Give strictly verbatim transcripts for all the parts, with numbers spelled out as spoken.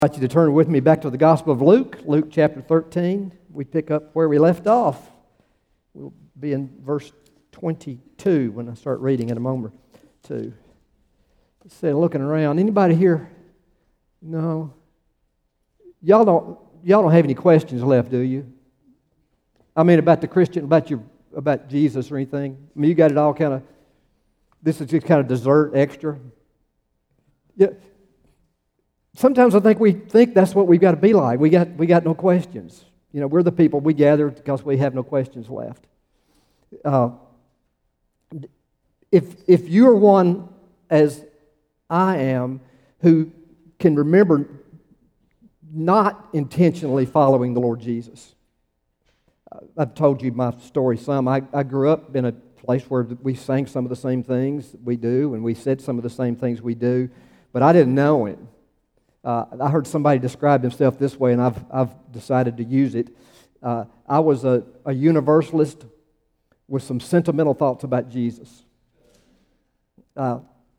I'd like you to turn with me back to the Gospel of Luke, Luke chapter thirteen. We pick up where we left off. We'll be in verse twenty-two when I start reading in a moment or two. Say, looking around, anybody here? No. Y'all don't. Y'all don't have any questions left, do you? I mean, about the Christian, about your, about Jesus or anything. I mean, you got it all kind of. This is just kind of dessert extra. Yeah. Sometimes I think we think that's what we've got to be like. We got we got no questions. You know, we're the people we gather because we have no questions left. Uh, if if you're one as I am who can remember not intentionally following the Lord Jesus, I've told you my story some. I, I grew up in a place where we sang some of the same things we do, and we said some of the same things we do, but I didn't know Him. Uh, I heard somebody describe himself this way, and I've I've decided to use it. Uh, I was a, a universalist with some sentimental thoughts about Jesus. Uh,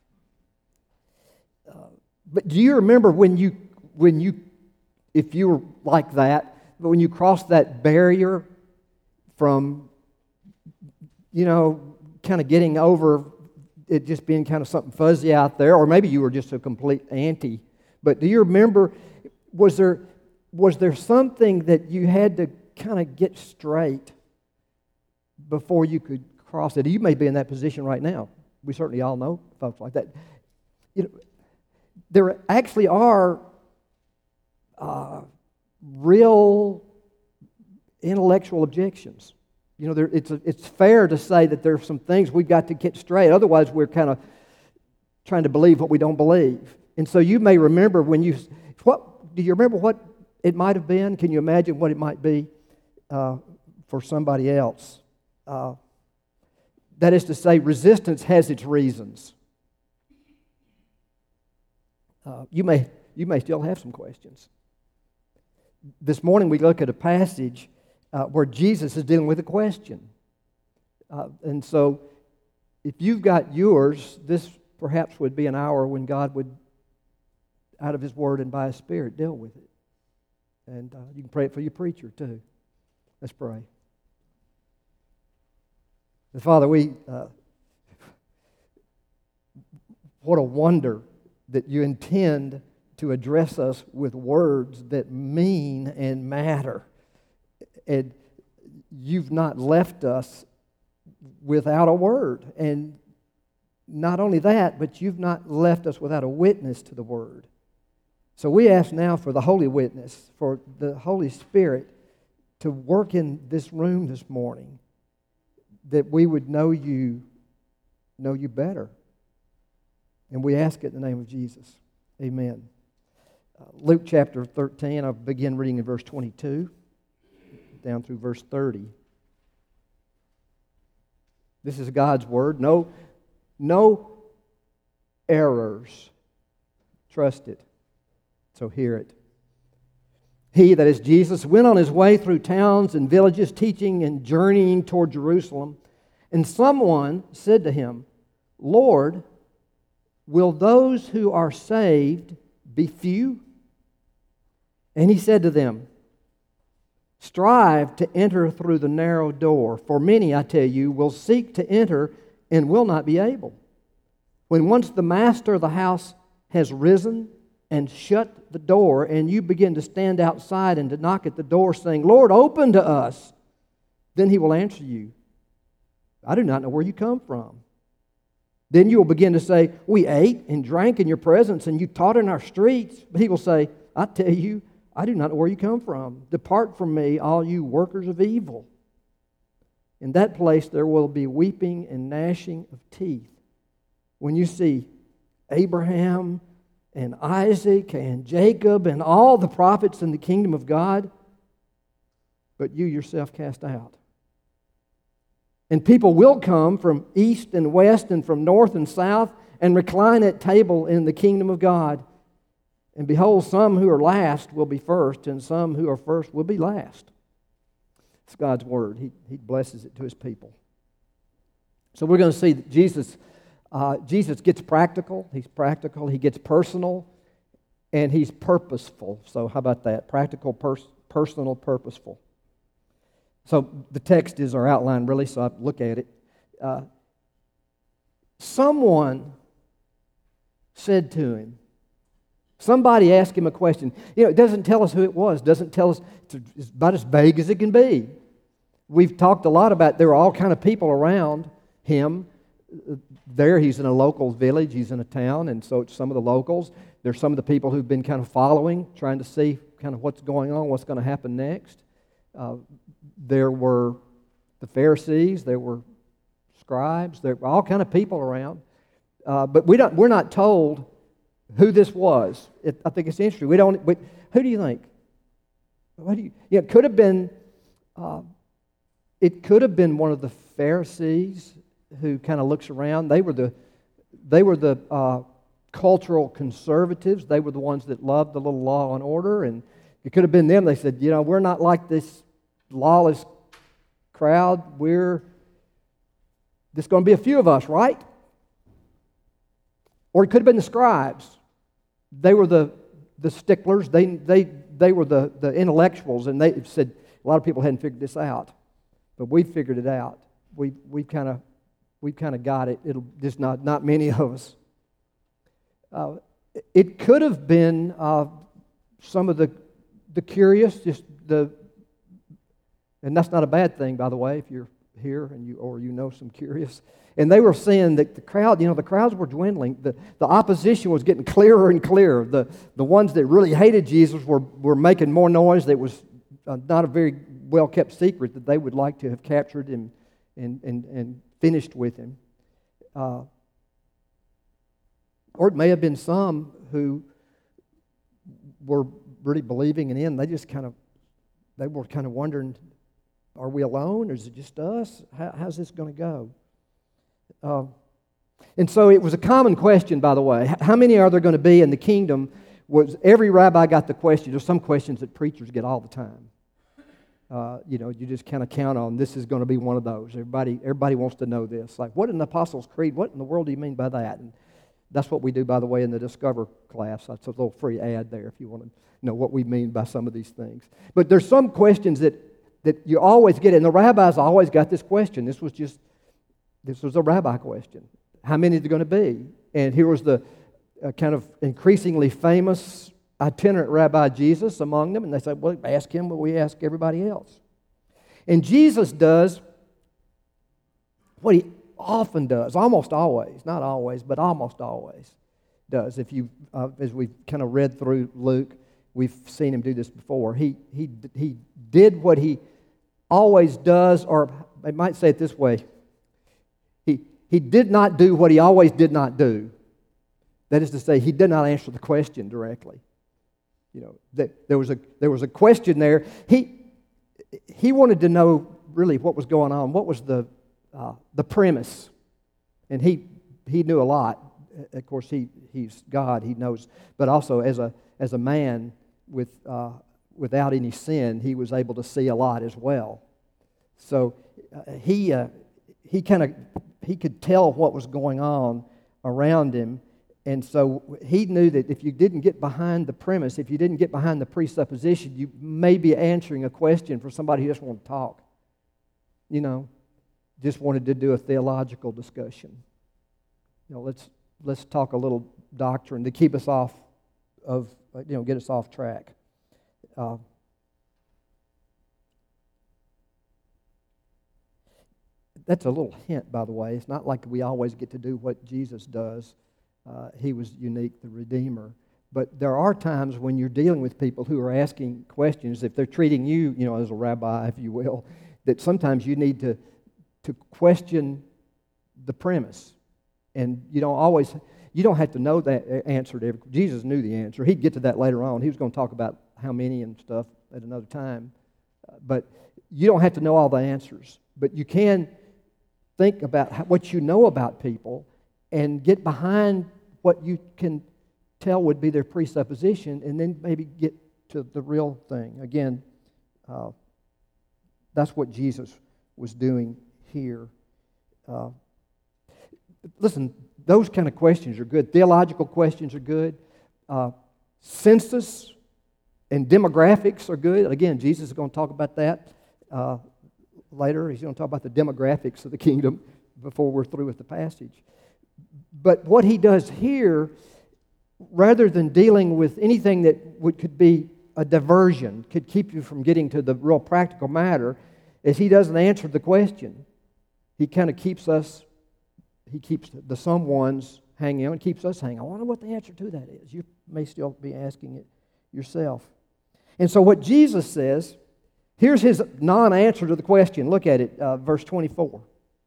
uh, but do you remember when you when you if you were like that, but when you crossed that barrier from, you know, kind of getting over it just being kind of something fuzzy out there, or maybe you were just a complete anti. But do you remember, was there was there something that you had to kind of get straight before you could cross it? You may be in that position right now. We certainly all know folks like that. You know, there actually are uh, real intellectual objections. You know, there, it's a, it's fair to say that there are some things we've got to get straight. Otherwise, we're kind of trying to believe what we don't believe. And so you may remember when you, what do you remember what it might have been? Can you imagine what it might be uh, for somebody else? Uh, that is to say, resistance has its reasons. Uh, you may you may still have some questions. This morning we look at a passage uh, where Jesus is dealing with a question. Uh, and so if you've got yours, this perhaps would be an hour when God would, out of His Word and by His Spirit, deal with it. And uh, you can pray it for your preacher, too. Let's pray. And Father, we, uh, what a wonder that you intend to address us with words that mean and matter. And you've not left us without a word. And not only that, but you've not left us without a witness to the Word. So we ask now for the Holy Witness, for the Holy Spirit to work in this room this morning, that we would know you, know you better. And we ask it in the name of Jesus. Amen. Uh, Luke chapter thirteen, I'll begin reading in verse twenty-two, down through verse thirty. This is God's Word. No No errors. Trust it. So hear it. He, that is Jesus, went on his way through towns and villages, teaching and journeying toward Jerusalem. And someone said to him, Lord, will those who are saved be few? And he said to them, strive to enter through the narrow door, for many, I tell you, will seek to enter and will not be able. When once the master of the house has risen and shut the door, and you begin to stand outside and to knock at the door, saying, Lord, open to us, then he will answer you, I do not know where you come from. Then you will begin to say, we ate and drank in your presence, and you taught in our streets. But he will say, I tell you, I do not know where you come from. Depart from me, all you workers of evil. In that place there will be weeping and gnashing of teeth when you see Abraham and Isaac and Jacob and all the prophets in the kingdom of God, but you yourself cast out. And people will come from east and west and from north and south and recline at table in the kingdom of God. And behold, some who are last will be first, and some who are first will be last. It's God's Word. He, he blesses it to His people. So we're going to see that Jesus Uh, Jesus gets practical. He's practical. He gets personal. and he's purposeful. So how about that? Practical, pers- personal, purposeful. So the text is our outline, really, so I look at it. Uh, someone said to him, somebody asked him a question. You know, it doesn't tell us who it was. It doesn't tell us, it's about as vague as it can be. We've talked a lot about there were all kind of people around him. There, he's in a local village, he's in a town, and so it's some of the locals. There's some of the people who've been kind of following, trying to see kind of what's going on, what's going to happen next. Uh, there were the Pharisees, there were scribes, there were all kind of people around. Uh, but we don't, we're not told who this was. It, I think it's interesting. We don't. We, who do you think? What do you? Yeah, it could have been. Uh, it could have been one of the Pharisees who kind of looks around. They were the. They were the uh, cultural conservatives. They were the ones that loved the little law and order, and it could have been them. They said, you know, we're not like this lawless crowd. We're. There's going to be a few of us, right? Or it could have been the scribes. They were the, the sticklers. They, they, they were the, the intellectuals, and they said a lot of people hadn't figured this out. But we figured it out. We we kind of we kind of got it. It'll just not not many of us. Uh, it could have been uh, some of the the curious, just the, and that's not a bad thing, by the way, if you're here and you or you know some curious. And they were saying that the crowd, you know, the crowds were dwindling. The, the opposition was getting clearer and clearer. The, the ones that really hated Jesus were, were making more noise. That was uh, not a very well-kept secret that they would like to have captured him and, and, and finished with him. Uh, or it may have been some who were really believing in him. They just kind of, they were kind of wondering, are we alone, or is it just us? How, how's this going to go? Uh, and so it was a common question, by the way. How many are there going to be in the kingdom? Was every rabbi got the question? There's some questions that preachers get all the time. Uh, you know, you just kind of count on this is going to be one of those. Everybody, everybody wants to know this. Like, what in the Apostles' Creed? What in the world do you mean by that? And that's what we do, by the way, in the Discover class. That's a little free ad there if you want to know what we mean by some of these things. But there's some questions that that you always get, and the rabbis always got this question. This was just This was a rabbi question. How many are there going to be? And here was the uh, kind of increasingly famous itinerant rabbi Jesus among them. And they said, well, ask him what we ask everybody else. And Jesus does what he often does, almost always, not always, but almost always does. If you, uh, as we've kind of read through Luke, we've seen him do this before. He, he, he did what he always does, or I might say it this way. He, he did not do what he always did not do. That is to say, he did not answer the question directly. You know, that there was a there was a question there. He he wanted to know really what was going on. What was the uh, the premise? And he he knew a lot. Of course, he he's God. He knows. But also as a as a man with uh, without any sin, he was able to see a lot as well. So uh, he uh, he kind of he could tell what was going on around him. And so he knew that if you didn't get behind the premise, if you didn't get behind the presupposition, you may be answering a question for somebody who just wanted to talk. You know, just wanted to do a theological discussion. You know, let's let's talk a little doctrine to keep us off of, you know, get us off track. Uh, that's a little hint, by the way. It's not like we always get to do what Jesus does. Uh, he was unique, the Redeemer. But there are times when you're dealing with people who are asking questions, if they're treating you, you know, as a rabbi, if you will, that sometimes you need to to question the premise. And you don't always, you don't have to know that answer to every, Jesus knew the answer. He'd get to that later on. He was going to talk about how many and stuff at another time. Uh, but you don't have to know all the answers. But you can think about how, what you know about people and get behind what you can tell would be their presupposition, and then maybe get to the real thing. Again, uh, that's what Jesus was doing here. Uh, listen, those kind of questions are good. Theological questions are good. Uh, census and demographics are good. Again, Jesus is going to talk about that uh, later. He's going to talk about the demographics of the kingdom before we're through with the passage. But what he does here, rather than dealing with anything that would, could be a diversion, could keep you from getting to the real practical matter, is he doesn't answer the question. He kind of keeps us, he keeps the someones hanging on, keeps us hanging. I wonder what the answer to that is. You may still be asking it yourself. And so what Jesus says, here's his non-answer to the question. Look at it, uh, verse twenty-four.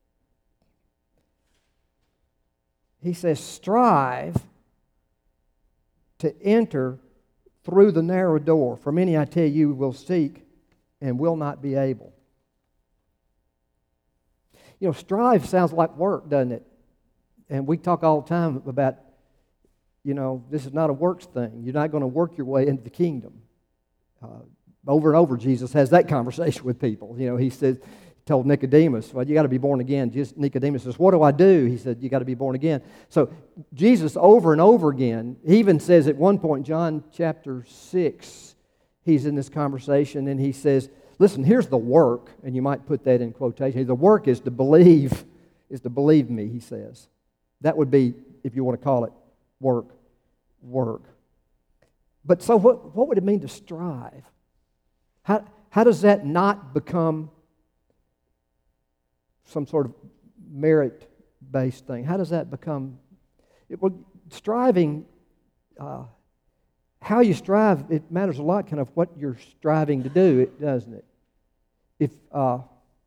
He says, strive to enter through the narrow door. For many, I tell you, will seek and will not be able. You know, strive sounds like work, doesn't it? And we talk all the time about, you know, this is not a works thing. You're not going to work your way into the kingdom. Uh, over and over, Jesus has that conversation with people. You know, he says, told Nicodemus, well, you got to be born again. Just Nicodemus says, what do I do? He said, you got to be born again. So Jesus, over and over again, he even says at one point, John chapter six, he's in this conversation and he says, listen, here's the work, and you might put that in quotation. The work is to believe, is to believe me, he says. That would be, if you want to call it work, work. But so what, what would it mean to strive? How, how does that not become some sort of merit-based thing? How does that become? It, well, striving, uh, how you strive, it matters a lot kind of what you're striving to do, it, doesn't it? If, uh,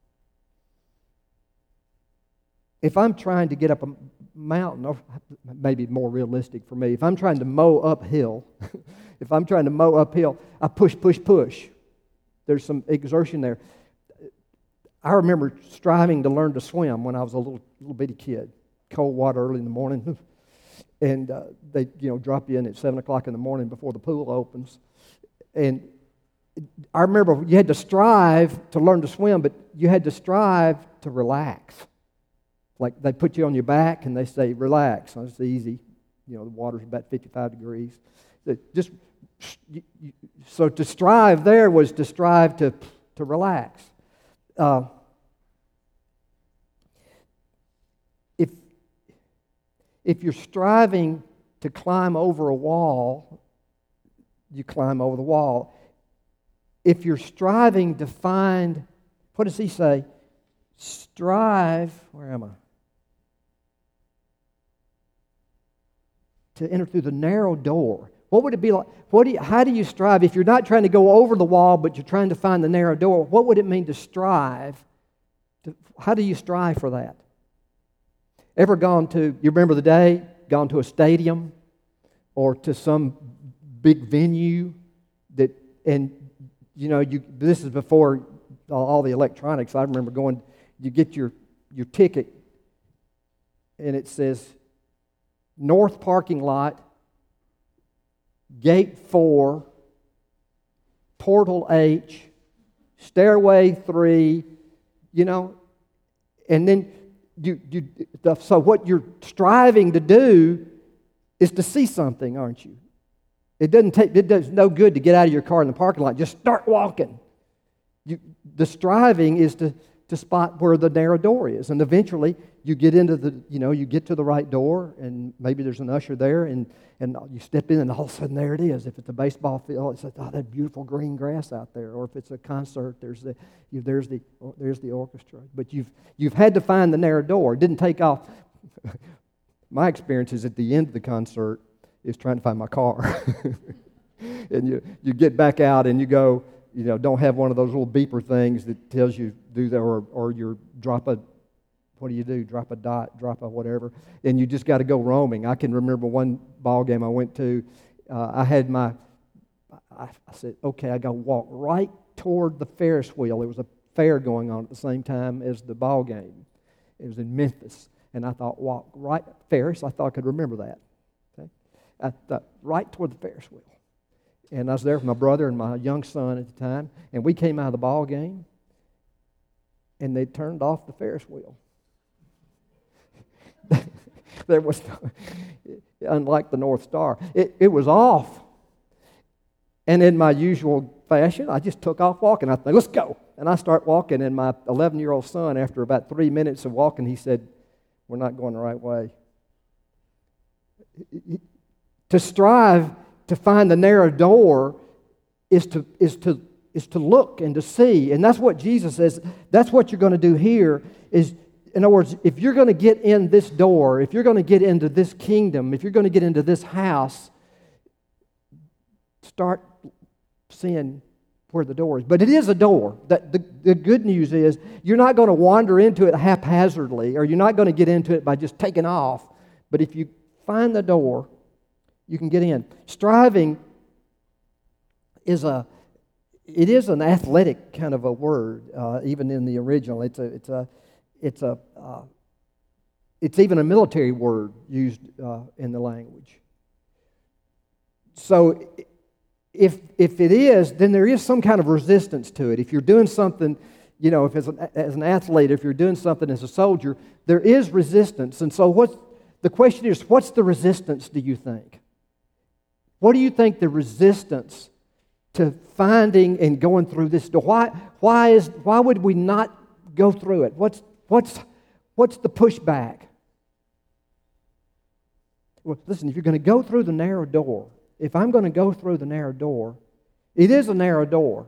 if I'm trying to get up a mountain, or maybe more realistic for me, if I'm trying to mow uphill, if I'm trying to mow uphill, I push, push, push. There's some exertion there. I remember striving to learn to swim when I was a little little bitty kid. Cold water early in the morning, and uh, they you know drop you in at seven o'clock in the morning before the pool opens. And I remember you had to strive to learn to swim, but you had to strive to relax. Like they put you on your back and they say relax. So it's easy. You know the water's about fifty-five degrees. Just so to strive there was to strive to to relax. Uh, if, if you're striving to climb over a wall, you climb over the wall. If you're striving to find, what does he say? Strive, where am I? To enter through the narrow door. What would it be like? What do you, how do you strive? If you're not trying to go over the wall, but you're trying to find the narrow door, what would it mean to strive? To, how do you strive for that? Ever gone to, you remember the day, gone to a stadium or to some big venue that, and you know, you this is before all the electronics. I remember going, you get your, your ticket and it says, North parking lot, Gate four, Portal H, Stairway three, you know, and then you, you, so what you're striving to do is to see something, aren't you? It doesn't take, it does no good to get out of your car in the parking lot. Just start walking. You, the striving is to, to spot where the narrow door is, and eventually you get into the, you know, you get to the right door, and maybe there's an usher there, and and you step in, and all of a sudden there it is. If it's a baseball field, it's like, oh, that beautiful green grass out there. Or if it's a concert, there's the you, there's the there's the orchestra. But you've you've had to find the narrow door. It didn't take off. My experience is at the end of the concert is trying to find my car, and you you get back out and you go, you know, don't have one of those little beeper things that tells you do that, or or you drop a. What do you do? Drop a dot, drop a whatever, and you just got to go roaming. I can remember one ball game I went to. Uh, I had my, I, I said, okay, I got to walk right toward the Ferris wheel. There was a fair going on at the same time as the ball game. It was in Memphis, and I thought, walk right Ferris. I thought I could remember that. Okay, I thought right toward the Ferris wheel, and I was there with my brother and my young son at the time, and we came out of the ball game, and they turned off the Ferris wheel. There was no, unlike the North Star, it, it was off. And in my usual fashion, I just took off walking. I thought, let's go. And I start walking, and my eleven-year-old son, after about three minutes of walking, he said, we're not going the right way. To strive to find the narrow door is to, is to, is to look and to see. And that's what Jesus says. That's what you're going to do here is, in other words, if you're going to get in this door, if you're going to get into this kingdom, if you're going to get into this house, start seeing where the door is. But it is a door. That the, the good news is you're not going to wander into it haphazardly, or you're not going to get into it by just taking off. But if you find the door, you can get in. Striving is a it is an athletic kind of a word, uh, even in the original. It's a it's a it's a uh, it's even a military word used uh, in the language. So if if it is, then there is some kind of resistance to it. If you're doing something, you know, if as an, as an athlete, if you're doing something as a soldier, there is resistance. And so what the question is, what's the resistance, do you think? What do you think the resistance to finding and going through this door? Why, why, is, why would we not go through it? What's, what's, what's the pushback? Well, listen, if you're going to go through the narrow door, if I'm going to go through the narrow door, it is a narrow door.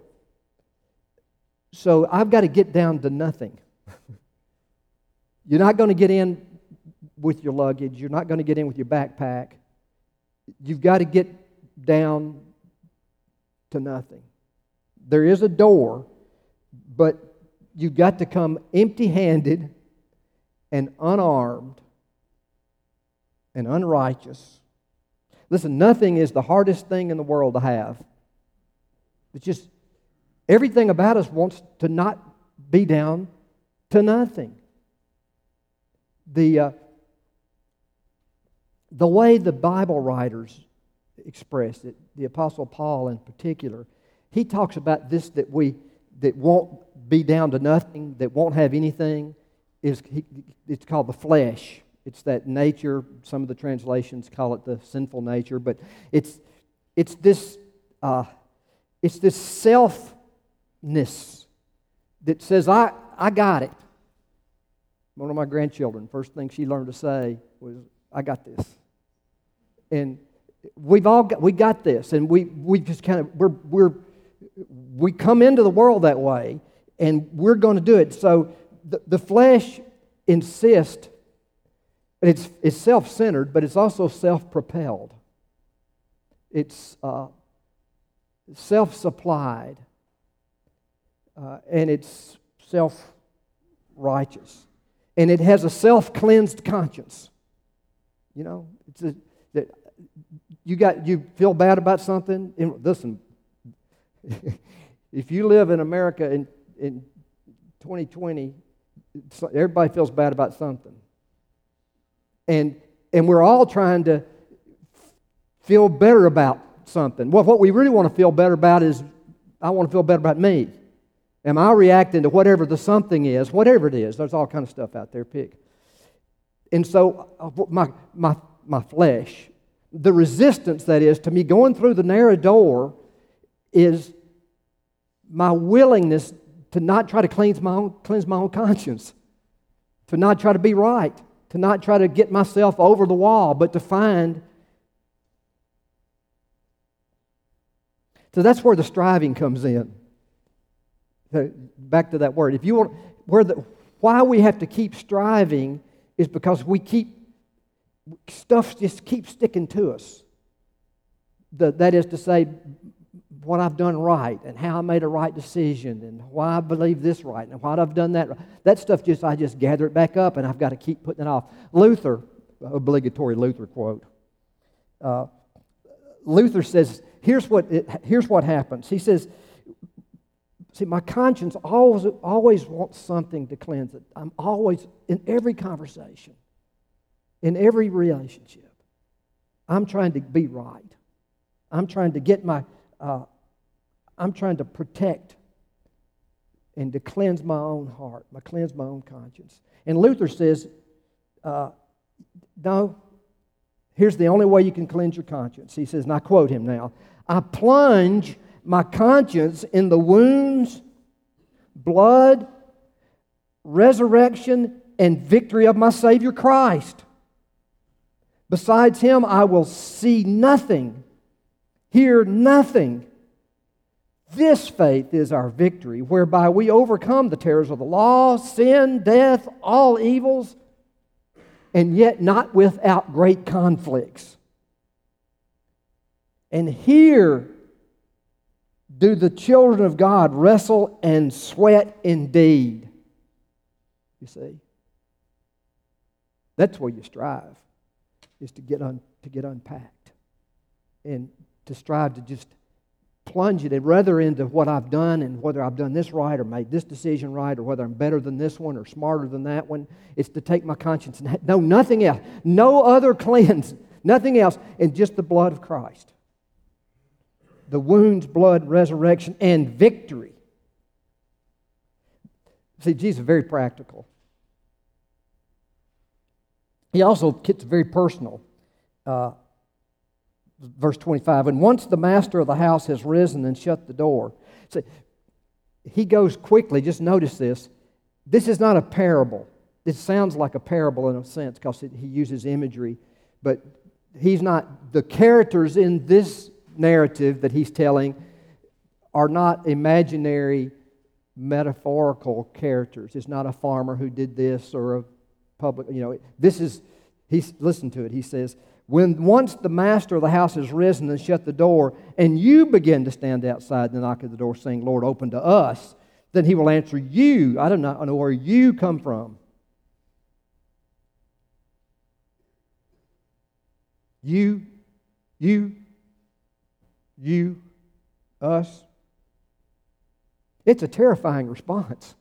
So I've got to get down to nothing. You're not going to get in with your luggage. You're not going to get in with your backpack. You've got to get down to nothing. There is a door, but you've got to come empty-handed and unarmed and unrighteous. Listen, nothing is the hardest thing in the world to have. It's just everything about us wants to not be down to nothing. The uh, the way the Bible writers express it, the Apostle Paul in particular, he talks about this that we that won't be down to nothing, that won't have anything, is he, it's called the flesh. It's that nature. Some of the translations call it the sinful nature, but it's it's this uh, it's this selfness that says, I, I got it. One of my grandchildren, first thing she learned to say was, I got this. And we've all got, we got this, and we, we just kind of, we're, we're, we come into the world that way, and we're going to do it. So the, the flesh insists, it's, it's self-centered, but it's also self-propelled. It's uh, self-supplied, uh, and it's self-righteous. And it has a self-cleansed conscience. You know, it's a, that you got you feel bad about something. And listen, if you live in America in in twenty twenty, everybody feels bad about something, and and we're all trying to feel better about something. Well, what we really want to feel better about is, I want to feel better about me. Am I reacting to whatever the something is, whatever it is? There's all kind of stuff out there, pick. And so my, my, my flesh, the resistance that is to me going through the narrow door is my willingness to not try to cleanse my own, cleanse my own conscience, to not try to be right, to not try to get myself over the wall, but to find. So that's where the striving comes in. Back to that word. If you want, where the why we have to keep striving is because we keep stuff just keeps sticking to us. The, that is to say, what I've done right, and how I made a right decision, and why I believe this right, and why I've done that right. That stuff just I just gather it back up, and I've got to keep putting it off. Luther, obligatory Luther quote. Uh, Luther says, "Here's what it, here's what happens." He says. See, my conscience always, always wants something to cleanse it. I'm always, in every conversation, in every relationship, I'm trying to be right. I'm trying to get my, uh, I'm trying to protect and to cleanse my own heart, my cleanse my own conscience. And Luther says, uh, no, Here's the only way you can cleanse your conscience. He says, and I quote him now, I plunge my conscience in the wounds, blood, resurrection, and victory of my Savior Christ. Besides Him, I will see nothing, hear nothing. This faith is our victory, whereby we overcome the terrors of the law, sin, death, all evils, and yet not without great conflicts. And here do the children of God wrestle and sweat indeed. You see? That's where you strive, is to get un, to get unpacked. And to strive to just plunge it, and rather into what I've done and whether I've done this right or made this decision right or whether I'm better than this one or smarter than that one. It's to take my conscience and no, nothing else. No other cleanse, nothing else, and just the blood of Christ. The wounds, blood, resurrection, and victory. See, Jesus is very practical. He also gets very personal. Uh, verse twenty-five, and once the master of the house has risen and shut the door. So he goes quickly, just notice this. This is not a parable. This sounds like a parable in a sense because he uses imagery, but he's not, the characters in this narrative that he's telling are not imaginary, metaphorical characters. It's not a farmer who did this or a public, you know, this is, he's, listen to it, he says, when once the master of the house has risen and shut the door, and you begin to stand outside and knock at the door saying, Lord, open to us, then he will answer you, I do not know where you come from. You, you, you, us. It's a terrifying response.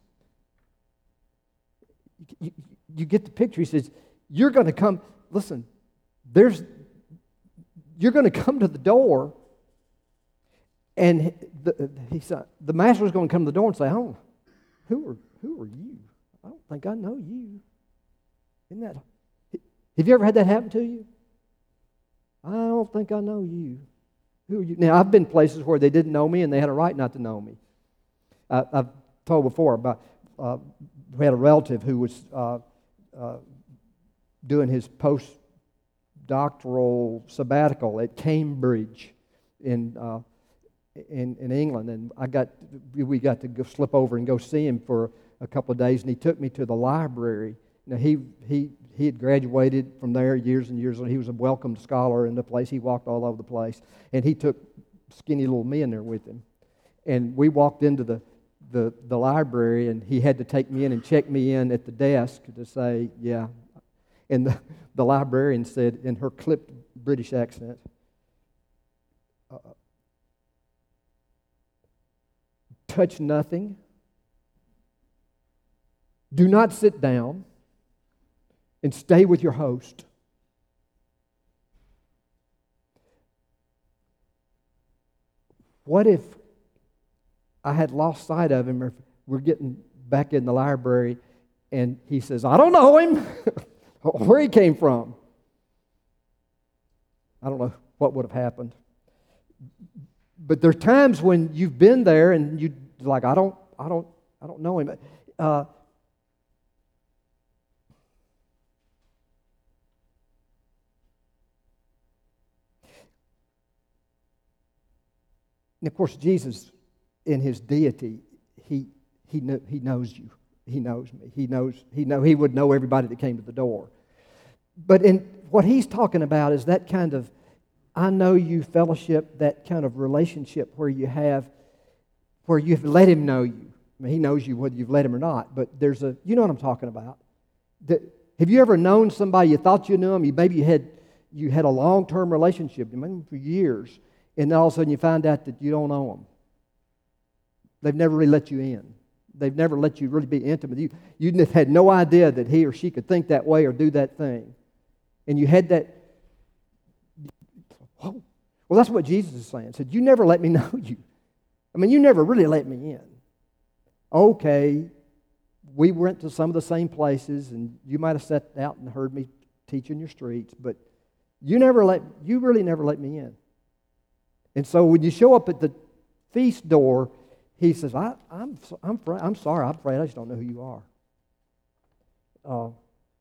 You, you get the picture. He says, you're going to come, listen, there's, you're going to come to the door, and the, he said, the master's going to come to the door and say, oh, who are, who are you? I don't think I know you. Isn't that, have you ever had that happen to you? I don't think I know you. Who are you? Now, I've been places where they didn't know me and they had a right not to know me. I, I've told before about, uh, we had a relative who was uh, uh, doing his post-doctoral sabbatical at Cambridge in, uh, in in England, and I got we got to go slip over and go see him for a couple of days, and he took me to the library. Now he he he had graduated from there years and years ago. He was a welcomed scholar in the place. He walked all over the place, and he took skinny little me in there with him, and we walked into the the the library, and he had to take me in and check me in at the desk to say, yeah. And the, the librarian said in her clipped British accent, uh, touch nothing, do not sit down, and stay with your host. What if I had lost sight of him, or if we're getting back in the library and he says, I don't know him, where he came from? I don't know what would have happened. But there are times when you've been there and you like, I don't, I don't, I don't know him. Uh, and of course, Jesus, in his deity, he he kn- he knows you. He knows me. He knows he know he would know everybody that came to the door. But in what he's talking about is that kind of I know you fellowship, that kind of relationship where you have where you've let him know you. I mean, he knows you whether you've let him or not. But there's a you know what I'm talking about. That, have you ever known somebody you thought you knew them? You maybe you had you had a long term relationship, maybe for years, and then all of a sudden you find out that you don't know them. They've never really let you in. They've never let you really be intimate. You, you had no idea that he or she could think that way or do that thing. And you had that, whoa. Well, that's what Jesus is saying. He said, you never let me know you. I mean, you never really let me in. Okay, we went to some of the same places, and you might have sat out and heard me teach in your streets, but You never let, you really never let me in. And so when you show up at the feast door, he says, I, I'm, I'm, I'm sorry, I'm afraid I just don't know who you are. Uh,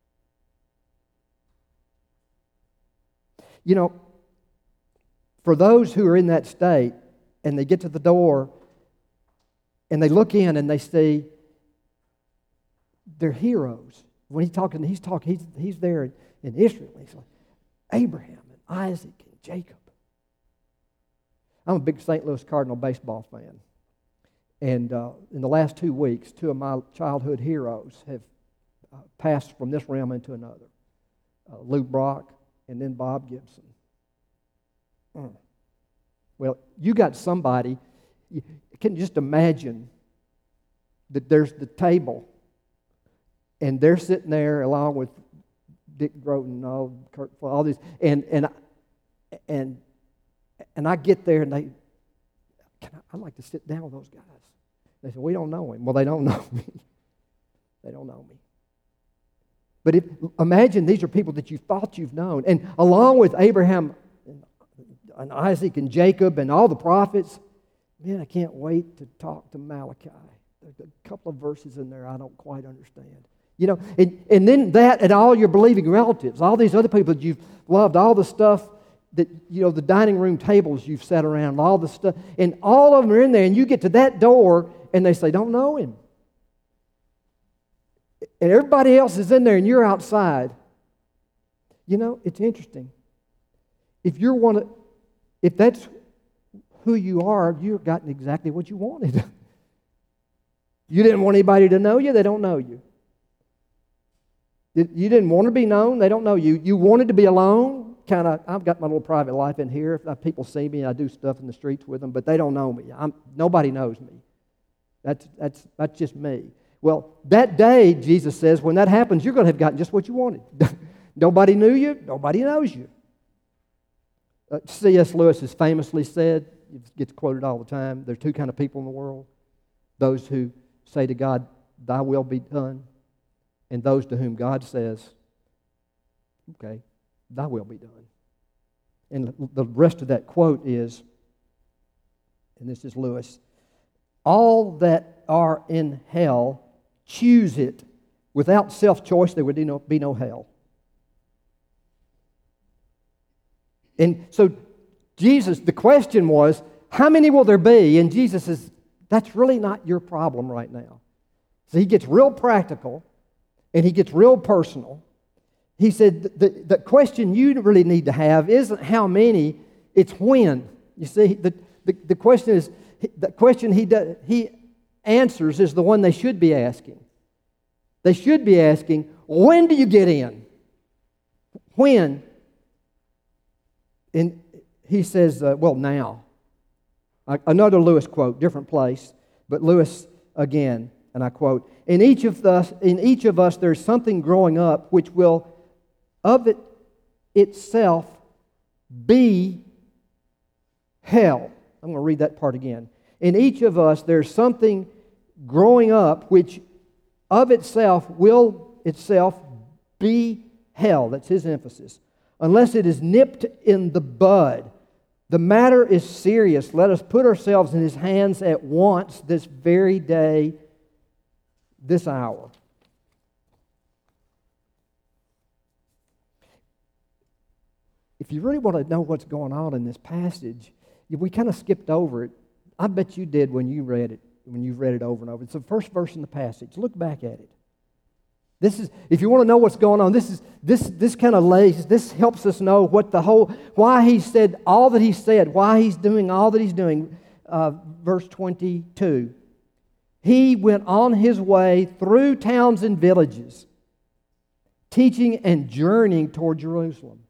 you know, for those who are in that state, and they get to the door, and they look in and they see they're heroes. When he's talking, he's talking, he's, he's there in Israel. He's like Abraham and Isaac and Jacob. I'm a big Saint Louis Cardinal baseball fan. And uh, in the last two weeks, two of my childhood heroes have uh, passed from this realm into another. Uh, Lou Brock and then Bob Gibson. Mm. Well, you got somebody, you can just imagine that there's the table, and they're sitting there along with Dick Groton and all, Kurt, all these, and and and and I get there and they, can I, I'd like to sit down with those guys. They said, we don't know him. Well, they don't know me. They don't know me. But if, imagine these are people that you thought you've known, and along with Abraham and Isaac and Jacob and all the prophets, man, I can't wait to talk to Malachi. There's a couple of verses in there I don't quite understand. You know, and, and then that and all your believing relatives, all these other people that you've loved, all the stuff that, you know, the dining room tables you've sat around, all the stuff, and all of them are in there, and you get to that door, and they say, don't know him. And everybody else is in there, and you're outside. You know, it's interesting. If you're one of, if that's who you are, you've gotten exactly what you wanted. You didn't want anybody to know you, they don't know you. You didn't want to be known, they don't know you. You wanted to be alone, kind of, I've got my little private life in here. If people see me, I do stuff in the streets with them, but they don't know me. I'm, nobody knows me. That's, that's, that's just me. Well, that day, Jesus says, when that happens, you're going to have gotten just what you wanted. Nobody knew you, nobody knows you. Uh, C S Lewis has famously said, it gets quoted all the time, there's two kind of people in the world. Those who say to God, thy will be done, and those to whom God says, okay, thy will be done. And the rest of that quote is, and this is Lewis, all that are in hell choose it. Without self-choice, there would be no, be no hell. And so Jesus, the question was, how many will there be? And Jesus says, that's really not your problem right now. So he gets real practical, and he gets real personal. He said, the, the question you really need to have isn't how many, it's when. You see, the, the, the question is, the question he, does, he answers is the one they should be asking. They should be asking, when do you get in? When? And he says, uh, well, now. Another Lewis quote, different place, but Lewis again, and I quote, in each of us, in each of us there's something growing up which will of it itself be hell. I'm going to read that part again. In each of us there's something growing up which of itself will itself be hell. That's his emphasis. Unless it is nipped in the bud. The matter is serious. Let us put ourselves in his hands at once, this very day, this hour. If you really want to know what's going on in this passage, we kind of skipped over it. I bet you did when you read it, when you've read it over and over. It's the first verse in the passage. Look back at it. This is, if you want to know what's going on, this is this this kind of lays, this helps us know what the whole, why he said all that he said, why he's doing all that he's doing. Uh, verse twenty-two. He went on his way through towns and villages, teaching and journeying toward Jerusalem.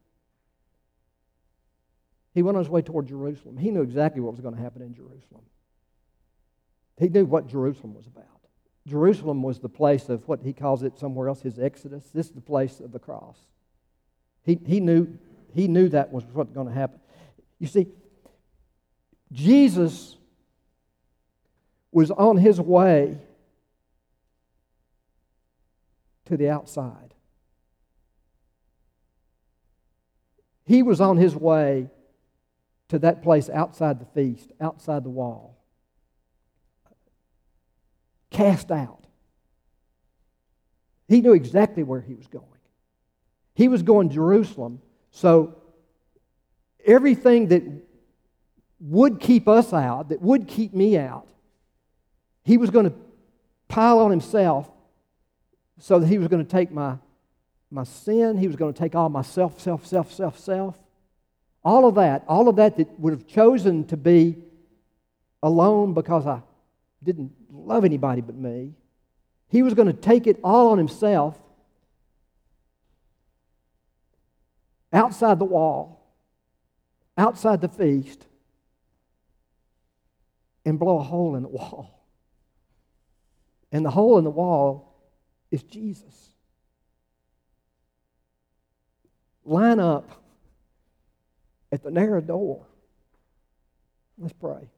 He went on his way toward Jerusalem. He knew exactly what was going to happen in Jerusalem. He knew what Jerusalem was about. Jerusalem was the place of what he calls it somewhere else, his Exodus. This is the place of the cross. He, he, knew, he knew that was what's going to happen. You see, Jesus was on his way to the outside. He was on his way to that place outside the feast, outside the wall. Cast out. He knew exactly where he was going. He was going to Jerusalem, so everything that would keep us out, that would keep me out, he was going to pile on himself so that he was going to take my, my sin, he was going to take all my self, self, self, self, self. All of that, all of that that would have chosen to be alone because I didn't love anybody but me, he was going to take it all on himself outside the wall, outside the feast, and blow a hole in the wall. And the hole in the wall is Jesus. Line up at the narrow door. Let's pray.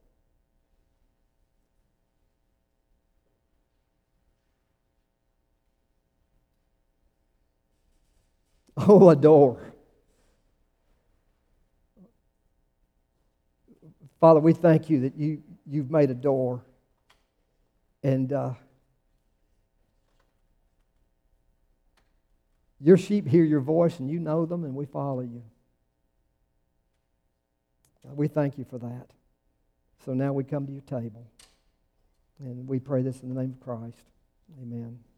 Oh, a door. Father, we thank you that you, you've made a door. And uh, your sheep hear your voice and you know them and we follow you. We thank you for that. So now we come to your table. And we pray this in the name of Christ. Amen.